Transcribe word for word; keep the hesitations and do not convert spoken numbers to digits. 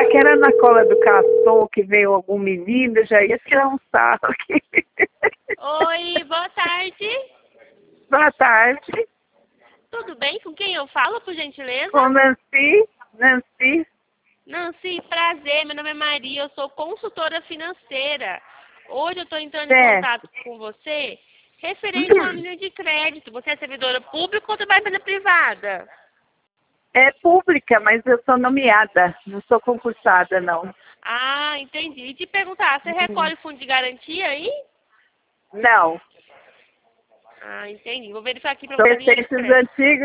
que era na cola do castor que veio algum menino, eu já ia tirar um sarro aqui. Oi, boa tarde. Boa tarde. Tudo bem? Com quem eu falo, por gentileza? Com Nancy, Nancy. Nancy, prazer. Meu nome é Maria, eu sou consultora financeira. Hoje eu estou entrando em Certo. contato com você referente a uma linha de crédito. Você é servidora pública ou trabalha na privada? É pública, mas eu sou nomeada, não sou concursada, não. Ah, entendi. E te perguntar, você Hum. recolhe fundo de garantia aí? Não, Ah, entendi. Vou verificar aqui para são você a linha de receitas crédito. antigas.